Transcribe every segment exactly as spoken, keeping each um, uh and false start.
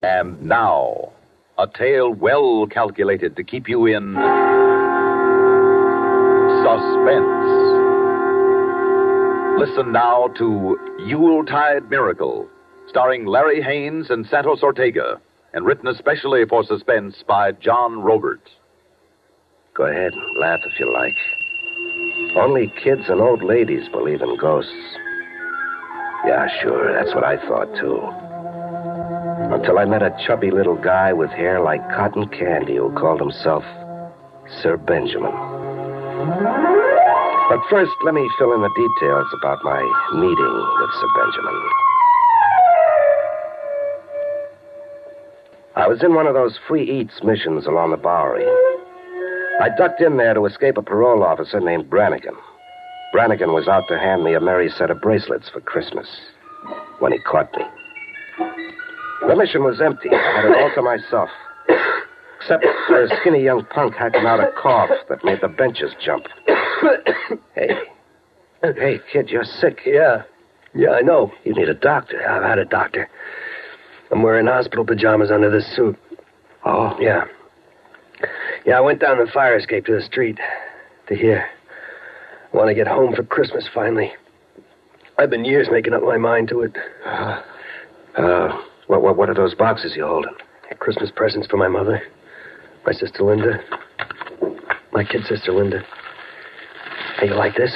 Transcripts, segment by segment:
And now, a tale well calculated to keep you in suspense. Listen now to Yuletide Miracle, starring Larry Haynes and Santos Ortega, and written especially for Suspense by John Roberts. Go ahead, laugh if you like. Only kids and old ladies believe in ghosts. Yeah, sure, that's what I thought, too. Until I met a chubby little guy with hair like cotton candy who called himself Sir Benjamin. But first, let me fill in the details about my meeting with Sir Benjamin. I was in one of those free eats missions along the Bowery. I ducked in there to escape a parole officer named Brannigan. Brannigan was out to hand me a merry set of bracelets for Christmas when he caught me. The mission was empty. I had it all to myself. Except for a skinny young punk hacking out a cough that made the benches jump. Hey. Hey, kid, you're sick. Yeah. Yeah, I know. You need a doctor. I've had a doctor. I'm wearing hospital pajamas under this suit. Oh? Yeah. Yeah, I went down the fire escape to the street. To here. I want to get home for Christmas, finally. I've been years making up my mind to it. Uh, uh what, what, what are those boxes you're holding? Christmas presents for my mother. My sister Linda. My kid sister Linda. Hey, you like this?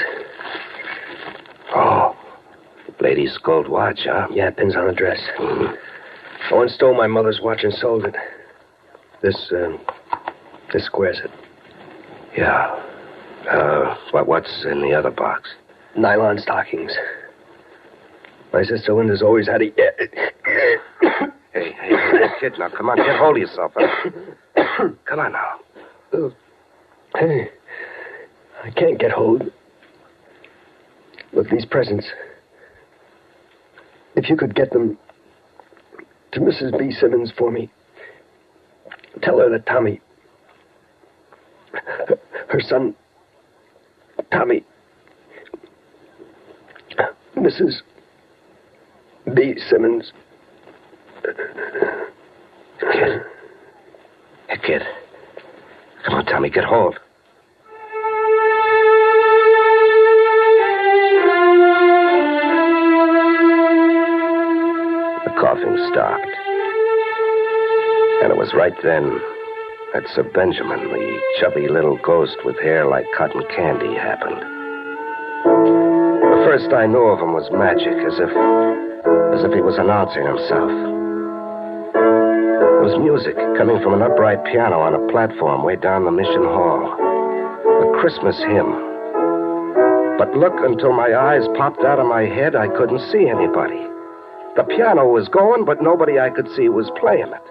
Oh. Lady's gold watch, huh? Yeah, it pins on the dress. Mm-hmm. I once stole my mother's watch and sold it. This, um, this squares it. Yeah. Uh, what, what's in the other box? Nylon stockings. My sister Linda's always had a... Hey, hey, hey, kid, now, come on, get hold of yourself. Huh? Come on now. Hey, I can't get hold. Look, these presents. If you could get them to Missus B. Simmons for me, tell her that Tommy, her son, Tommy, Missus B. Simmons. Kid. Hey, kid. Come on, Tommy, get hold. The coughing stopped. And it was right then that Sir Benjamin, the chubby little ghost with hair like cotton candy, happened. The first I knew of him was magic, as if, as if he was announcing himself. It was music coming from an upright piano on a platform way down the mission hall. A Christmas hymn. But look, until my eyes popped out of my head, I couldn't see anybody. The piano was going, but nobody I could see was playing it.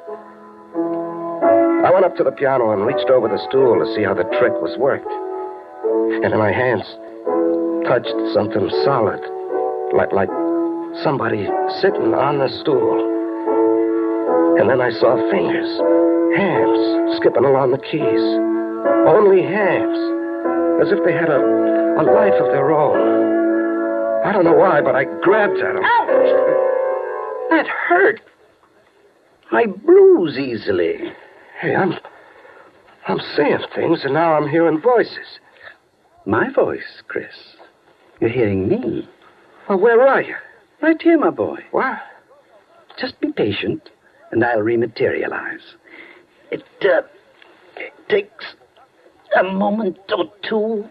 I went up to the piano and reached over the stool to see how the trick was worked. And then my hands touched something solid, like, like somebody sitting on the stool. And then I saw fingers, hands, skipping along the keys. Only hands, as if they had a, a life of their own. I don't know why, but I grabbed at them. Ouch! That hurt. I bruise easily. Hey, I'm, I'm seeing things, and now I'm hearing voices. My voice, Chris. You're hearing me. Well, where are you? Right here, my boy. What? Just be patient, and I'll rematerialize. It, uh, it takes a moment or two.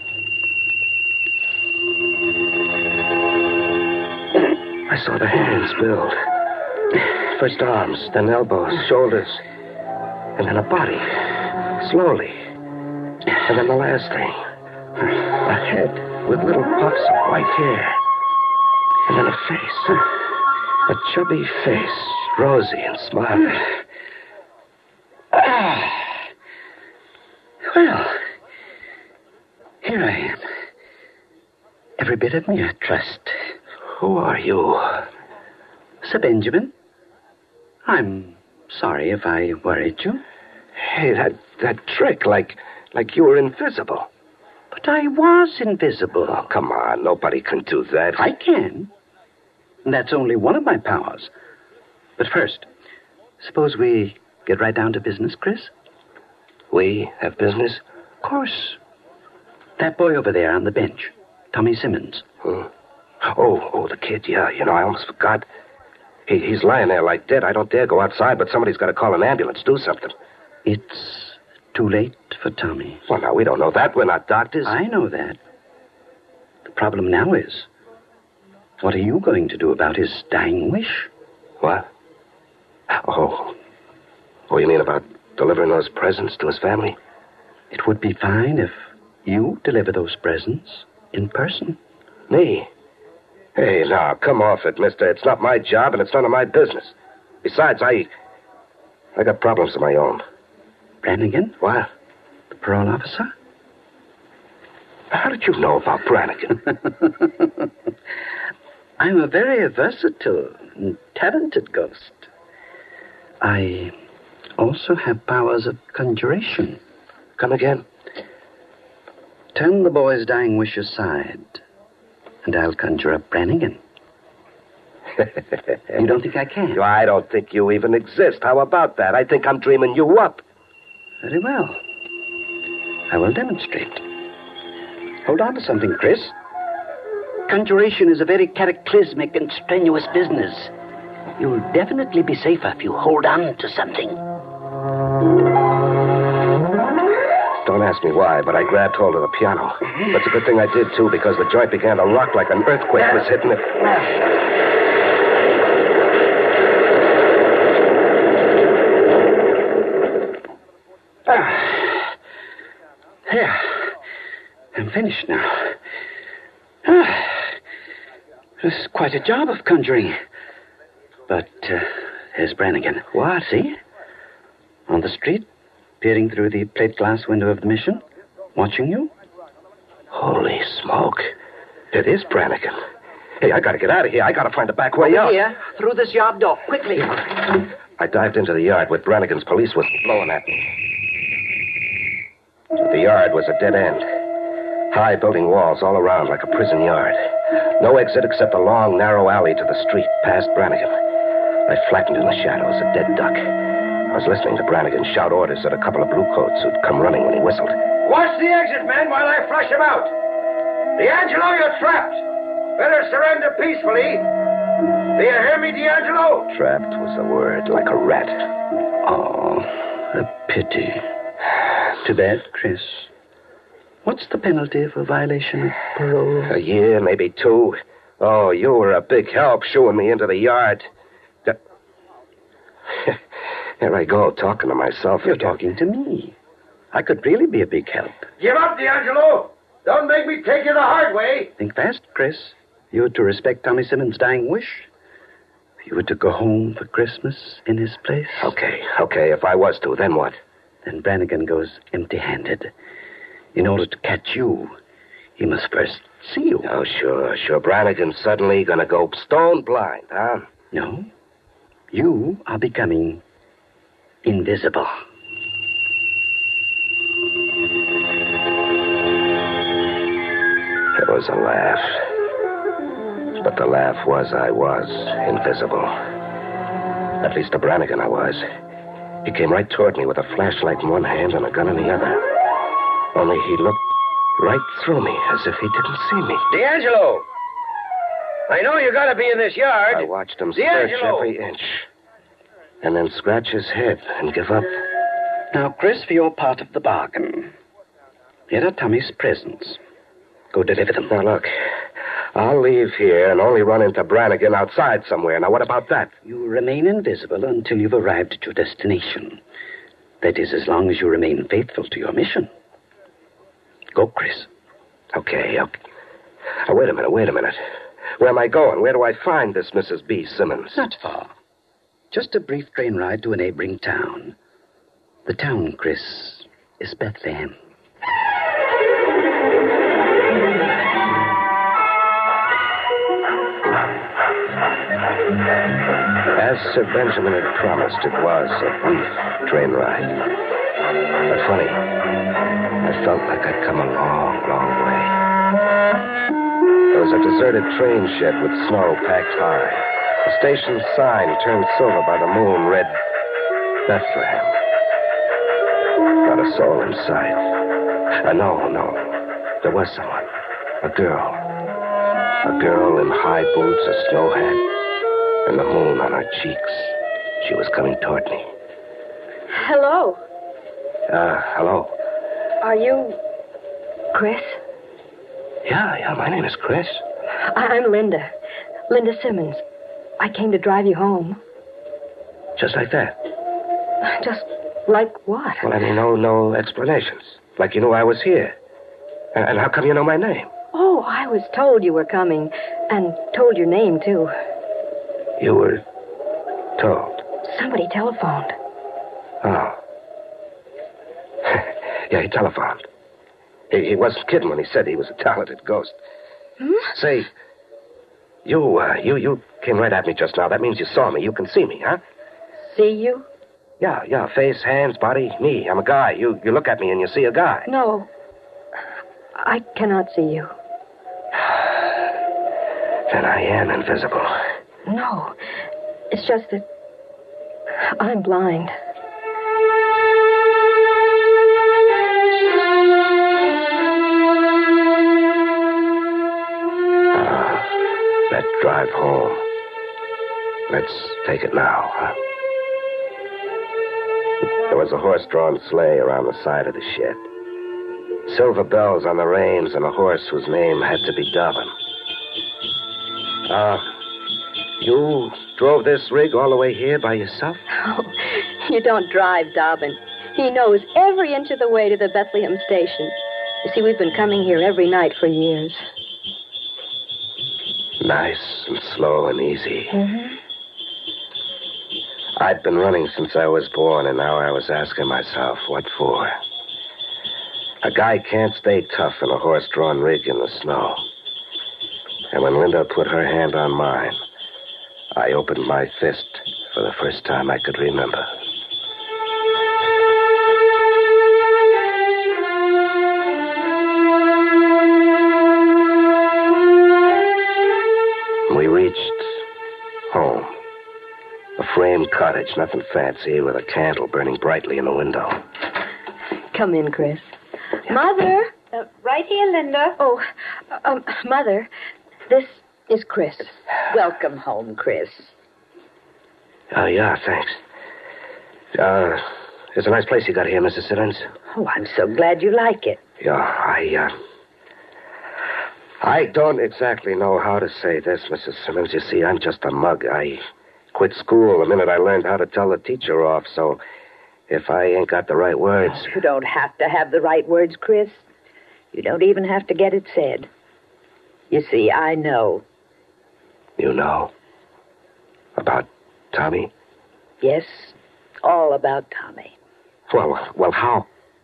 I saw the hands build. First arms, then elbows, shoulders, and then a body, slowly. And then the last thing, a head with little puffs of white hair. And then a face, a chubby face, rosy and smiling. Ah. Well, here I am. Every bit of me, I trust. Who are you? Sir Benjamin. I'm sorry if I worried you. Hey, that, that trick, like, like you were invisible. But I was invisible. Oh, come on. Nobody can do that. I can. And that's only one of my powers. But first, Suppose we get right down to business, Chris? We have business? Of course. That boy over there on the bench, Tommy Simmons. Hmm. Oh, oh, the kid, yeah. You know, I almost forgot. He, he's lying there like dead. I don't dare go outside, but somebody's got to call an ambulance, do something. It's too late for Tommy. Well, now, we don't know that. We're not doctors. I know that. The problem now is, what are you going to do about his dying wish? What? Oh. Oh, you mean about delivering those presents to his family? It would be fine if you deliver those presents in person. Me? Hey, now, come off it, mister. It's not my job, and it's none of my business. Besides, I... I got problems of my own. Brannigan? What? The parole officer? How did you know about Brannigan? I'm a very versatile and talented ghost. I also have powers of conjuration. Come again? Turn the boy's dying wish aside, and I'll conjure up Brannigan. You don't think I can? I don't think you even exist. How about that? I think I'm dreaming you up. Very well. I will demonstrate. Hold on to something, Chris. Conjuration is a very cataclysmic and strenuous business. You'll definitely be safer if you hold on to something. Don't ask me why, but I grabbed hold of the piano. That's a good thing I did, too, because the joint began to rock like an earthquake was hitting it. Ah. There. I'm finished now. Ah. It was quite a job of conjuring. But uh, there's Brannigan. What? See? On the street, peering through the plate glass window of the mission, watching you. Holy smoke. It is Brannigan. Hey, I gotta get out of here. I gotta find a back way out. Here, through this yard door, quickly. I dived into the yard with Brannigan's police whistle blowing at me. The yard was a dead end. High building walls all around like a prison yard. No exit except a long, narrow alley to the street past Brannigan. I flattened in the shadows, a dead duck. I was listening to Brannigan shout orders at a couple of bluecoats who'd come running when he whistled. Watch the exit, men, while I flush him out. D'Angelo, you're trapped. Better surrender peacefully. Do you hear me, D'Angelo? Trapped was the word, like a rat. Oh, a pity. Too bad, Chris. What's the penalty for violation of parole? A year, maybe two. Oh, you were a big help shooing me into the yard. Here I go, talking to myself. You're talking to me. I could really be a big help. Give up, D'Angelo. Don't make me take you the hard way. Think fast, Chris. You were to respect Tommy Simmons' dying wish. You were to go home for Christmas in his place. Okay, okay, if I was to, then what? Then Brannigan goes empty-handed. In order to catch you, he must first see you. Oh, sure, sure. Brannigan's suddenly gonna go stone blind, huh? No. You are becoming invisible. There was a laugh. But the laugh was I was invisible. At least to Brannigan I was. He came right toward me with a flashlight in one hand and a gun in the other. Only he looked right through me as if he didn't see me. D'Angelo! I know you gotta be in this yard. I watched him search every inch. And then scratch his head and give up. Now, Chris, for your part of the bargain. Here are Tommy's presents. Go deliver them. Now, look. I'll leave here and only run into Brannigan outside somewhere. Now, what about that? You remain invisible until you've arrived at your destination. That is, as long as you remain faithful to your mission. Go, Chris. Okay, okay. Oh, wait a minute, wait a minute. Where am I going? Where do I find this Missus B. Simmons? Not far. Just a brief train ride to a neighboring town. The town, Chris, is Bethlehem. As Sir Benjamin had promised, it was a brief train ride. But funny, I felt like I'd come a long, long way. There was a deserted train shed with snow packed high. The station sign turned silver by the moon read, Bethlehem. Not a soul in sight. Uh, no, no. There was someone. A girl. A girl in high boots, a snow hat, and the moon on her cheeks. She was coming toward me. Hello. Uh, hello. Are you Chris? Yeah, yeah, my name is Chris. I- I'm Linda. Linda Simmons. I came to drive you home. Just like that. Just like what? Well, I mean, no, no explanations. Like you knew I was here. And, and how come you know my name? Oh, I was told you were coming, and told your name, too. You were told. Somebody telephoned. Oh. Yeah, he telephoned. He, he wasn't kidding when he said he was a talented ghost. Hmm? Say, you, uh, you, you came right at me just now. That means you saw me. You can see me, huh? See you? Yeah, yeah. Face, hands, body, me. I'm a guy. You, you look at me and you see a guy. No. I cannot see you. Then I am invisible. No. It's just that I'm blind. That drive home. Let's take it now, huh? There was a horse-drawn sleigh around the side of the shed. Silver bells on the reins and a horse whose name had to be Dobbin. Uh, you drove this rig all the way here by yourself? Oh, you don't drive Dobbin. He knows every inch of the way to the Bethlehem station. You see, we've been coming here every night for years. Nice and slow and easy. Mm-hmm. I'd been running since I was born, and now I was asking myself, what for? A guy can't stay tough in a horse-drawn rig in the snow. And when Linda put her hand on mine, I opened my fist for the first time I could remember. We reached home. A framed cottage, nothing fancy, with a candle burning brightly in the window. Come in, Chris. Mother! Uh, right here, Linda. Oh, um, Mother, this is Chris. Welcome home, Chris. Oh, yeah, thanks. Uh, it's a nice place you got here, Missus Simmons. Oh, I'm so glad you like it. Yeah, I, uh... I don't exactly know how to say this, Missus Simmons. You see, I'm just a mug. I quit school the minute I learned how to tell the teacher off, so if I ain't got the right words... Oh, you don't have to have the right words, Chris. You don't even have to get it said. You see, I know. You know? About Tommy? Yes, all about Tommy. Well, well, how?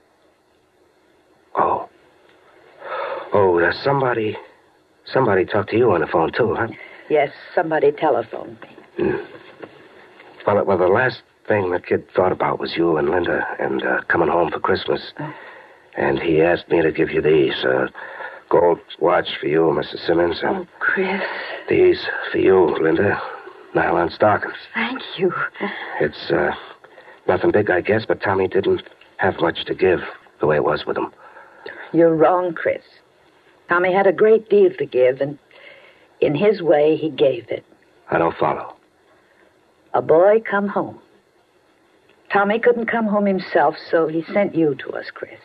Oh. Oh, uh, somebody... Somebody talked to you on the phone, too, huh? Yes, somebody telephoned me. Hmm. Well, well, the last thing the kid thought about was you and Linda and uh, coming home for Christmas. Oh. And he asked me to give you these. Uh, gold watch for you, Missus Simmons. And Oh, Chris. these for you, Linda. Nylon stockings. Thank you. It's uh, nothing big, I guess, but Tommy didn't have much to give the way it was with him. You're wrong, Chris. Tommy had a great deal to give, and in his way, he gave it. I don't follow. A boy come home. Tommy couldn't come home himself, so he sent you to us, Chris.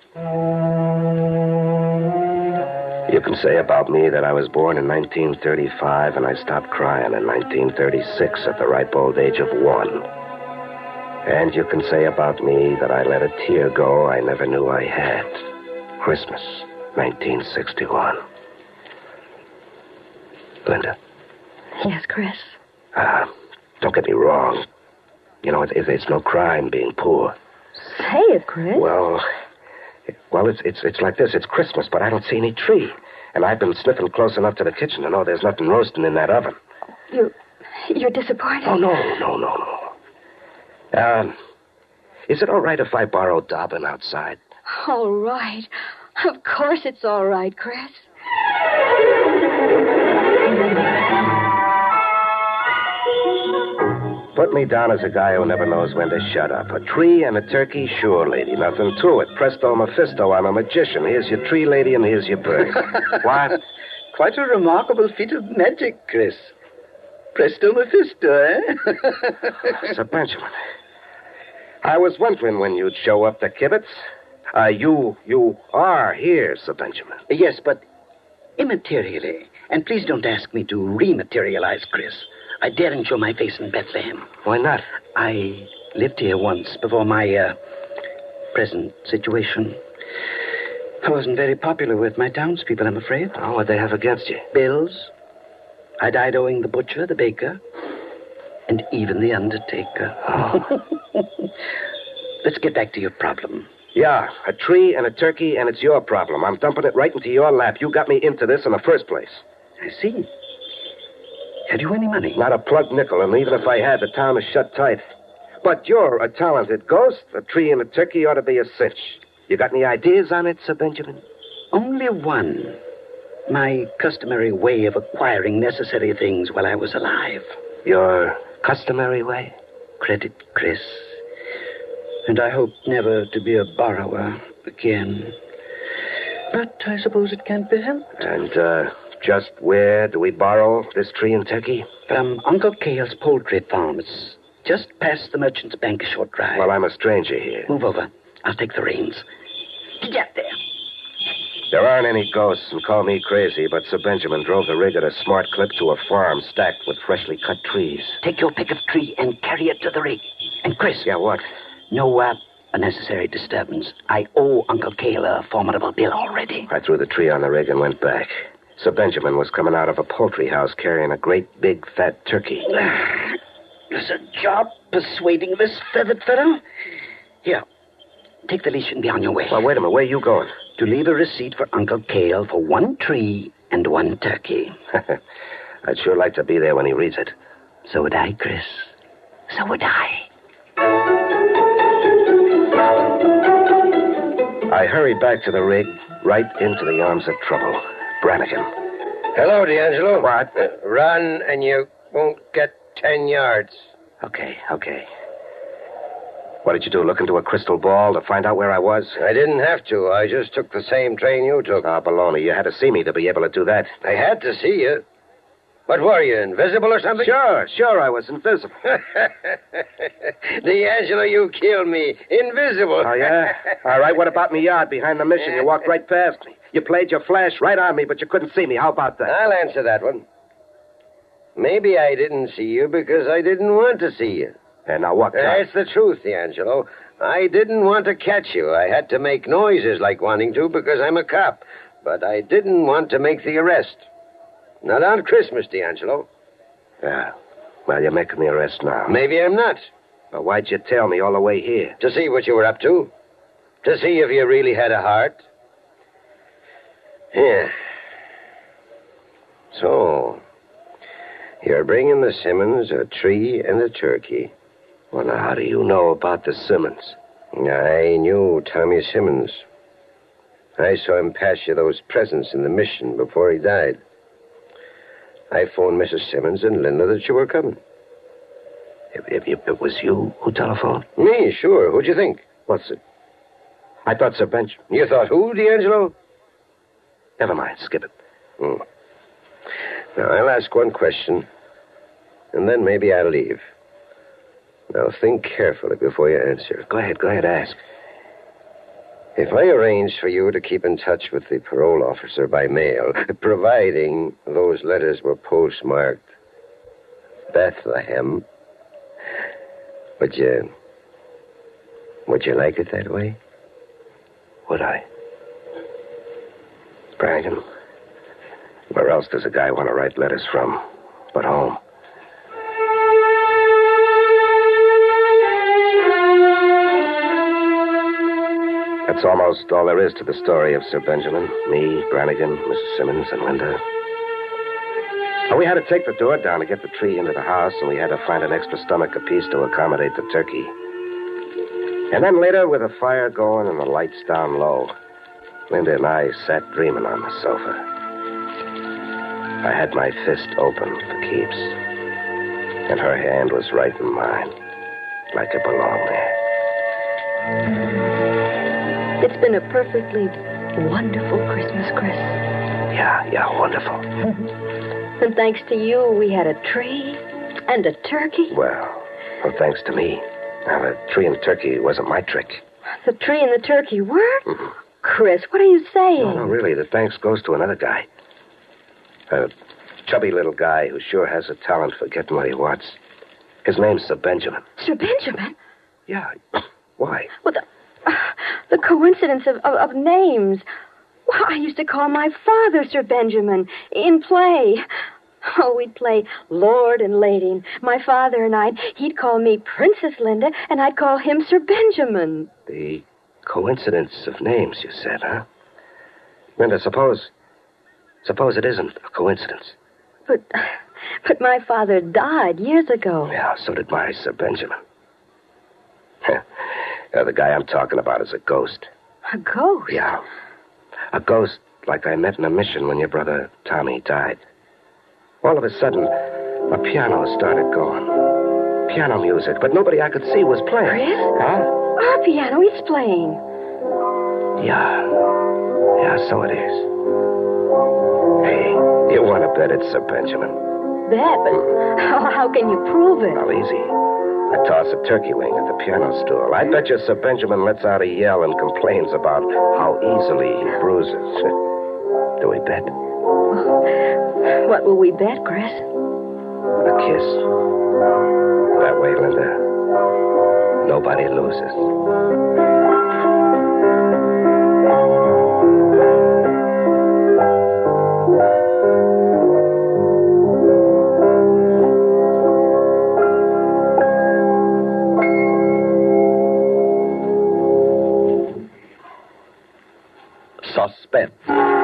You can say about me that I was born in nineteen thirty-five and I stopped crying in nineteen thirty-six at the ripe old age of one. And you can say about me that I let a tear go I never knew I had. Christmas, nineteen sixty-one. Linda. Yes, Chris. Uh, don't get me wrong. You know, it, it, it's no crime being poor. Say it, Chris. Well, well, it's it's it's like this. It's Christmas, but I don't see any tree. And I've been sniffing close enough to the kitchen to know there's nothing roasting in that oven. You, you're disappointed? Oh, no, no, no, no. Um, is it all right if I borrow Dobbin outside? All right. Of course it's all right, Chris. Put me down as a guy who never knows when to shut up. A tree and a turkey? Sure, lady. Nothing to it. Presto Mephisto, I'm a magician. Here's your tree, lady, and here's your bird. What? Quite a remarkable feat of magic, Chris. Presto Mephisto, eh? Sir Benjamin, I was wondering when you'd show up to Kibitz. Uh, you, you are here, Sir Benjamin. Yes, but immaterially. And please don't ask me to rematerialize, Chris. I daren't show my face in Bethlehem. Why not? I lived here once before my uh, present situation. I wasn't very popular with my townspeople, I'm afraid. Oh, what'd they have against you? Bills. I died owing the butcher, the baker, and even the undertaker. Oh. Let's get back to your problem. Yeah, a tree and a turkey, and it's your problem. I'm dumping it right into your lap. You got me into this in the first place. I see. Had you any money? Not a plug nickel, and even if I had, the town is shut tight. But you're a talented ghost. A tree and a turkey ought to be a cinch. You got any ideas on it, Sir Benjamin? Only one. My customary way of acquiring necessary things while I was alive. Your customary way? Credit, Chris. And I hope never to be a borrower again. But I suppose it can't be helped. And, uh, just where do we borrow this tree and turkey? From Uncle Cale's poultry farm. It's just past the Merchant's Bank, a short drive. Well, I'm a stranger here. Move over. I'll take the reins. Get there. There aren't any ghosts, and call me crazy, but Sir Benjamin drove the rig at a smart clip to a farm stacked with freshly cut trees. Take your pick of tree and carry it to the rig. And, Chris. Yeah, what? No uh, unnecessary disturbance. I owe Uncle Cale a formidable bill already. I threw the tree on the rig and went back. Sir Benjamin was coming out of a poultry house carrying a great big fat turkey. It's a job persuading this feathered fellow. Here, take the leash and be on your way. Well, wait a minute. Where are you going? To leave a receipt for Uncle Cale for one tree and one turkey. I'd sure like to be there when he reads it. So would I, Chris. So would I. I hurried back to the rig, right into the arms of trouble. Brannigan. Hello, D'Angelo. What? Uh, run, and you won't get ten yards. Okay, okay. What did you do, look into a crystal ball to find out where I was? I didn't have to. I just took the same train you took. Ah, baloney. You had to see me to be able to do that. I had to see you. What were you, invisible or something? Sure, sure, I was invisible. D'Angelo, you killed me. Invisible. Oh, yeah? All right, what about me yard behind the mission? You walked right past me. You played your flash right on me, but you couldn't see me. How about that? I'll answer that one. Maybe I didn't see you because I didn't want to see you. And now what? That's the truth, D'Angelo. I didn't want to catch you. I had to make noises like wanting to because I'm a cop. But I didn't want to make the arrest. Not on Christmas, D'Angelo. Yeah. Well, you're making the arrest now. Maybe I'm not. Well, why'd you tell me all the way here? To see what you were up to. To see if you really had a heart. Yeah. So, you're bringing the Simmons a tree and a turkey. Well, now, how do you know about the Simmons? I knew Tommy Simmons. I saw him pass you those presents in the mission before he died. I phoned Missus Simmons and Linda that you were coming. If, if, if it was you who telephoned? Me, sure. Who'd you think? What's it? I thought Sir Benjamin. You thought who, D'Angelo? Never mind. Skip it. Hmm. Now, I'll ask one question, and then maybe I'll leave. Now, think carefully before you answer. Go ahead. Go ahead. Ask. If I arrange for you to keep in touch with the parole officer by mail, providing those letters were postmarked Bethlehem, would you... would you like it that way? Would I? Brannigan, where else does a guy want to write letters from but home? That's almost all there is to the story of Sir Benjamin. Me, Brannigan, Missus Simmons, and Linda. Well, we had to take the door down to get the tree into the house, and we had to find an extra stomach apiece to accommodate the turkey. And then later, with the fire going and the lights down low, Linda and I sat dreaming on the sofa. I had my fist open for keeps. And her hand was right in mine, like it belonged there. It's been a perfectly wonderful Christmas, Chris. Yeah, yeah, wonderful. And thanks to you, we had a tree and a turkey. Well, well, thanks to me. Now, the tree and turkey wasn't my trick. The tree and the turkey were? Mm-hmm. Chris, what are you saying? No, no, really, the thanks goes to another guy. A chubby little guy who sure has a talent for getting what he wants. His name's Sir Benjamin. Sir Benjamin? Yeah. Why? Well, the, uh, the coincidence of, of, of names. Well, I used to call my father Sir Benjamin in play. Oh, we'd play Lord and Lady. My father and I, he'd call me Princess Linda, and I'd call him Sir Benjamin. The coincidence of names, you said, huh? Linda, suppose... Suppose it isn't a coincidence. But... But my father died years ago. Yeah, so did my Sir Benjamin. uh, the guy I'm talking about is a ghost. A ghost? Yeah. A ghost like I met in a mission when your brother Tommy died. All of a sudden, a piano started going. Piano music, but nobody I could see was playing. Chris? Huh? Our piano is playing. Yeah. Yeah, so it is. Hey, you want to bet it's Sir Benjamin? Bet, but how, how can you prove it? Well, easy. I toss a turkey wing at the piano stool. I bet you Sir Benjamin lets out a yell and complains about how easily he bruises. Do we bet? What will we bet, Chris? A kiss. That way, Linda, nobody loses. Suspense.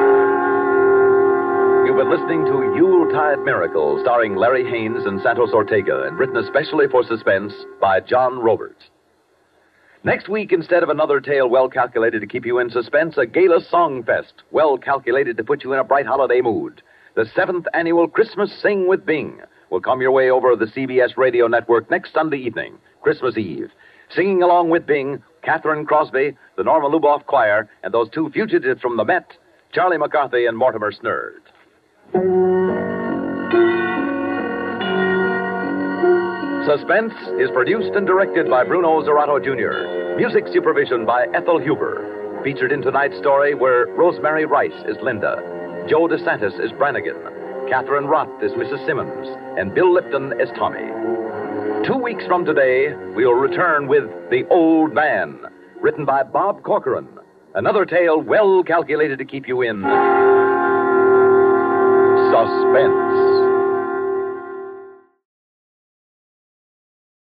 You've been listening to Yuletide Miracle, starring Larry Haynes and Santos Ortega, and written especially for Suspense by John Roberts. Next week, instead of another tale well calculated to keep you in suspense, a gala song fest well calculated to put you in a bright holiday mood. The seventh annual Christmas Sing with Bing will come your way over the C B S radio network next Sunday evening, Christmas Eve. Singing along with Bing, Catherine Crosby, the Norma Luboff Choir, and those two fugitives from the Met, Charlie McCarthy and Mortimer Snerd. Suspense is produced and directed by Bruno Zerato Junior Music supervision by Ethel Huber. Featured in tonight's story were Rosemary Rice as Linda, Joe DeSantis as Brannigan, Catherine Rott as Missus Simmons, and Bill Lipton as Tommy. Two weeks from today, we'll return with The Old Man, written by Bob Corcoran. Another tale well calculated to keep you in suspense.